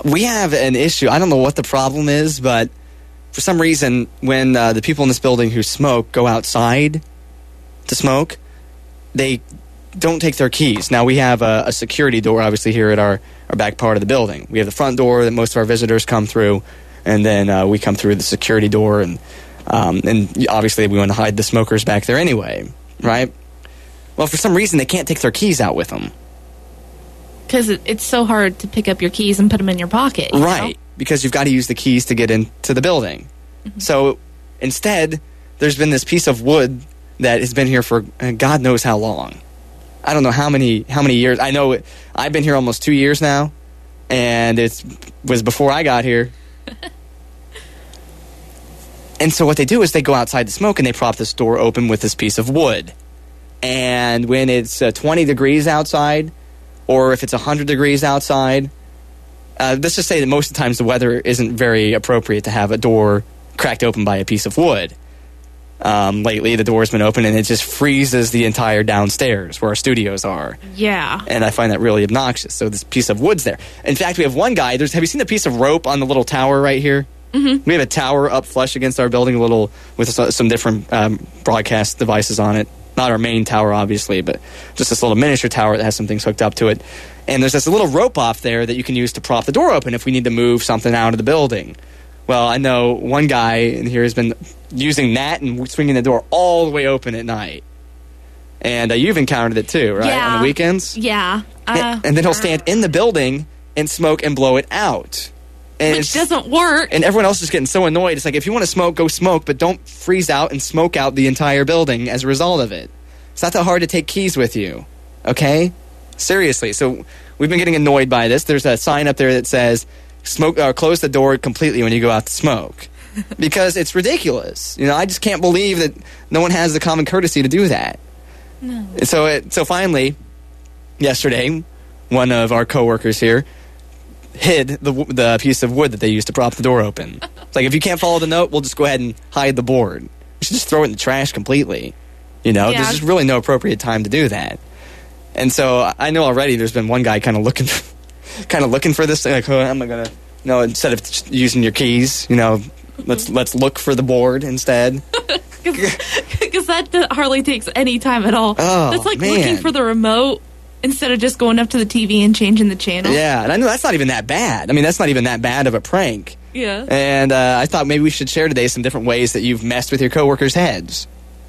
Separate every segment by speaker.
Speaker 1: We have an issue. I don't know what the problem is, but for some reason, when the people in this building who smoke go outside to smoke, they don't take their keys. Now, we have a security door, obviously, here at our back part of the building. We have the front door that most of our visitors come through, and then we come through the security door, and obviously we want to hide the smokers back there anyway, right? Well, for some reason, they can't take their keys out with them.
Speaker 2: Because it's so hard to pick up your keys and put them in your pocket.
Speaker 1: Right, because you've got to use the keys to get into the building. Mm-hmm. So instead, there's been this piece of wood that has been here for God knows how long. I don't know how many years. I know I've been here almost 2 years now, and it was before I got here. And so what they do is they go outside to smoke, and they prop this door open with this piece of wood. And when it's 20 degrees outside, or if it's 100 degrees outside, let's just say that most of the times the weather isn't very appropriate to have a door cracked open by a piece of wood. Lately, the door's been open, and it just freezes the entire downstairs where our studios are.
Speaker 2: Yeah.
Speaker 1: And I find that really obnoxious. So this piece of wood's there. In fact, we have one guy. Have you seen the piece of rope on the little tower right here? Mm-hmm. We have a tower up flush against our building, with some different broadcast devices on it. Not our main tower, obviously, but just this little miniature tower that has some things hooked up to it. And there's this little rope off there that you can use to prop the door open if we need to move something out of the building. Well, I know one guy in here has been using that and swinging the door all the way open at night. And you've encountered it too, right?
Speaker 2: Yeah.
Speaker 1: On the weekends?
Speaker 2: Yeah.
Speaker 1: And then he'll stand in the building and smoke and blow it out. And
Speaker 2: which doesn't work.
Speaker 1: And everyone else is getting so annoyed. It's like, if you want to smoke, go smoke, but don't freeze out and smoke out the entire building as a result of it. It's not that hard to take keys with you, okay? Seriously. So we've been getting annoyed by this. There's a sign up there that says, close the door completely when you go out to smoke. Because it's ridiculous. I just can't believe that no one has the common courtesy to do that.
Speaker 2: No.
Speaker 1: So finally, yesterday, one of our coworkers here hid the piece of wood that they used to prop the door open. It's like, if you can't follow the note, we'll just go ahead and hide the board. You should just throw it in the trash completely.
Speaker 2: Yeah.
Speaker 1: There's just really no appropriate time to do that. And so I know already there's been one guy kind of looking for this thing. Like, oh, I'm going to, instead of just using your keys, let's look for the board instead.
Speaker 2: Because that hardly takes any time at all.
Speaker 1: Oh,
Speaker 2: that's like
Speaker 1: man.
Speaker 2: Looking for the remote instead of just going up to the TV and changing the channel.
Speaker 1: Yeah, and I know that's not even that bad. I mean, that's not even that bad of a prank.
Speaker 2: Yeah.
Speaker 1: And I thought maybe we should share today some different ways that you've messed with your coworkers' heads.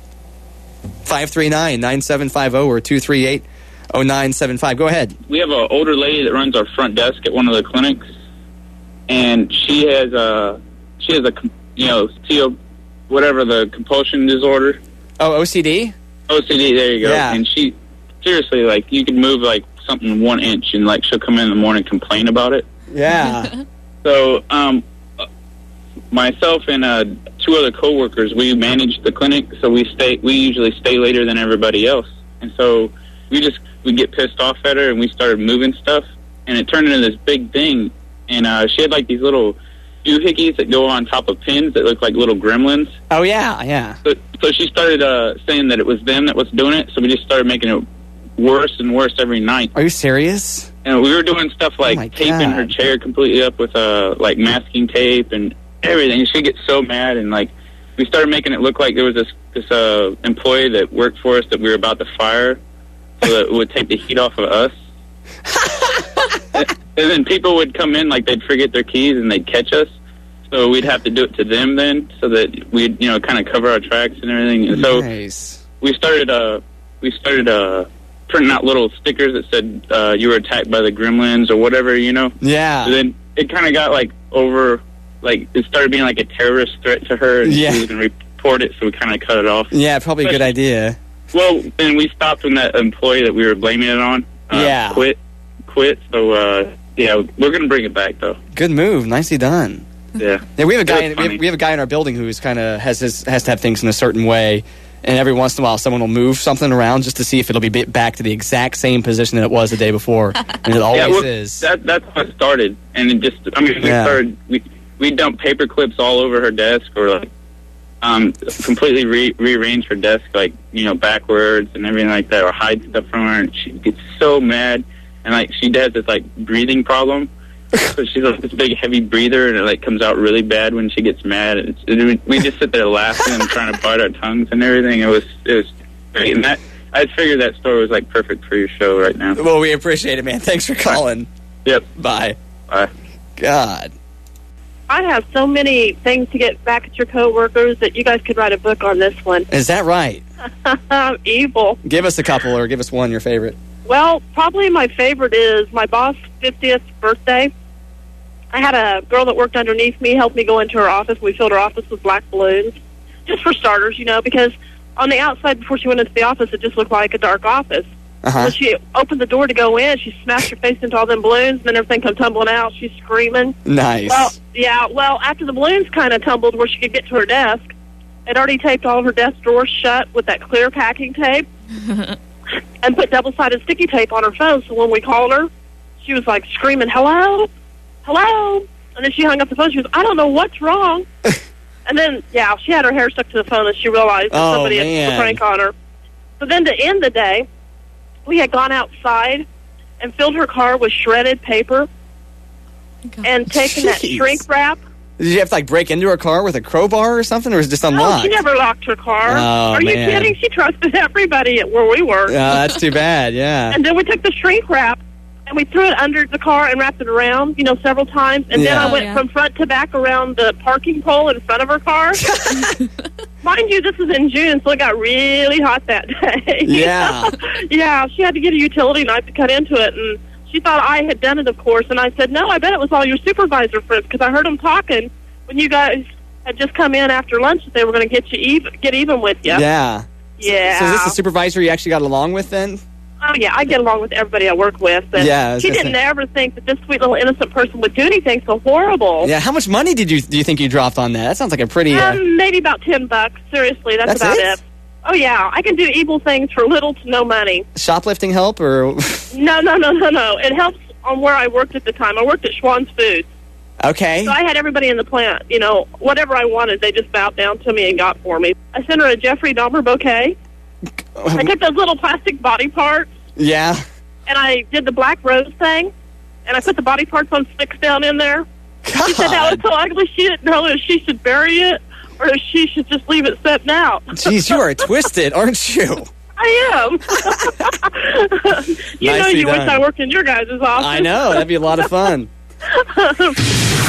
Speaker 1: 539-9750 or 238-0975. Go ahead.
Speaker 3: We have an older lady that runs our front desk at one of the clinics, and she has a whatever the compulsion disorder.
Speaker 1: Oh, OCD?
Speaker 3: OCD, there you go.
Speaker 1: Yeah.
Speaker 3: And she, seriously, like, you could move, like, something 1 inch, and, like, she'll come in the morning and complain about it.
Speaker 1: Yeah.
Speaker 3: So, myself and two other coworkers, we manage the clinic, so we usually stay later than everybody else. And so we get pissed off at her, and we started moving stuff, and it turned into this big thing. And she had, like, these little doohickeys that go on top of pins that look like little gremlins.
Speaker 1: Oh, yeah.
Speaker 3: So she started saying that it was them that was doing it, so we just started making it worse and worse every night.
Speaker 1: Are you serious?
Speaker 3: And we were doing stuff like taping her chair completely up with like masking tape and everything. She'd get so mad, and like we started making it look like there was this employee that worked for us that we were about to fire, so that it would take the heat off of us. And then people would come in, like they'd forget their keys and they'd catch us, so we'd have to do it to them then, so that we'd kind of cover our tracks and everything. And so we started printing out little stickers that said you were attacked by the gremlins or whatever,
Speaker 1: Yeah.
Speaker 3: So then it kind of got it started being like a terrorist threat to her, and she was going to report it, so we kind of cut it off.
Speaker 1: Yeah, probably a good idea.
Speaker 3: Well, then we stopped when that employee that we were blaming it on quit. So we're going to bring it back though.
Speaker 1: Good move, nicely done.
Speaker 3: Yeah.
Speaker 1: Yeah, we have a guy. We have a guy in our building who's kind of has to have things in a certain way, and every once in a while, someone will move something around just to see if it'll be back to the exact same position that it was the day before, and it always is.
Speaker 3: That's how it started, and it just. I mean, we dumped paper clips all over her desk, or like completely rearrange her desk, like backwards and everything like that, or hide stuff from her, and she gets so mad, and like she has this like breathing problem. So she's like this big, heavy breather, and it like comes out really bad when she gets mad. We just sit there laughing and trying to bite our tongues and everything. It was great, and I figured that story was like perfect for your show right now.
Speaker 1: Well, we appreciate it, man. Thanks for calling.
Speaker 3: Yep.
Speaker 1: Bye.
Speaker 3: Bye.
Speaker 1: God.
Speaker 4: I have so many things to get back at your coworkers that you guys could write a book on this one.
Speaker 1: Is that right?
Speaker 4: Evil.
Speaker 1: Give us a couple, or give us one, your favorite.
Speaker 4: Well, probably my favorite is my boss' 50th birthday. I had a girl that worked underneath me help me go into her office. We filled her office with black balloons, just for starters, because on the outside, before she went into the office, it just looked like a dark office. When she opened the door to go in, she smashed her face into all them balloons, and then everything come tumbling out. She's screaming.
Speaker 1: Nice.
Speaker 4: Well, after the balloons kind of tumbled where she could get to her desk, I'd already taped all of her desk drawers shut with that clear packing tape and put double-sided sticky tape on her phone, so when we called her, she was like screaming, hello, hello, and then she hung up the phone. She was, I don't know what's wrong. And then, she had her hair stuck to the phone, and she realized that somebody had put a prank on her. So then to end the day, we had gone outside and filled her car with shredded paper and taken that shrink wrap.
Speaker 1: Did you have to break into her car with a crowbar or something, or was it just unlocked?
Speaker 4: No, she never locked her car.
Speaker 1: Oh,
Speaker 4: Are you kidding? She trusted everybody at where we were.
Speaker 1: That's too bad, yeah.
Speaker 4: And then we took the shrink wrap and we threw it under the car and wrapped it around, several times. And then I went from front to back around the parking pole in front of her car. Mind you, this was in June, so it got really hot that day.
Speaker 1: Yeah.
Speaker 4: Yeah, she had to get a utility knife to cut into it, and she thought I had done it, of course. And I said, no, I bet it was all your supervisor friends, because I heard them talking when you guys had just come in after lunch that they were going to get even with you.
Speaker 1: Yeah.
Speaker 4: Yeah.
Speaker 1: So is this the supervisor you actually got along with then?
Speaker 4: Oh, yeah, I get along with everybody I work with. And she didn't ever think that this sweet little innocent person would do anything so horrible.
Speaker 1: Yeah, how much money do you think you dropped on that? That sounds like a pretty...
Speaker 4: maybe about $10. Seriously, that's about it. Oh, yeah, I can do evil things for little to no money.
Speaker 1: Shoplifting help, or...?
Speaker 4: No. It helps on where I worked at the time. I worked at Schwann's Foods.
Speaker 1: Okay.
Speaker 4: So I had everybody in the plant, whatever I wanted, they just bowed down to me and got for me. I sent her a Jeffrey Dahmer bouquet. I took those little plastic body parts.
Speaker 1: Yeah.
Speaker 4: And I did the black rose thing, and I put the body parts on sticks down in there.
Speaker 1: God.
Speaker 4: She said that was so ugly she didn't know if she should bury it or if she should just leave it setting out.
Speaker 1: Jeez, you are twisted, aren't you?
Speaker 4: I am. You wish I worked in your guys' office.
Speaker 1: I know. That'd be a lot of fun.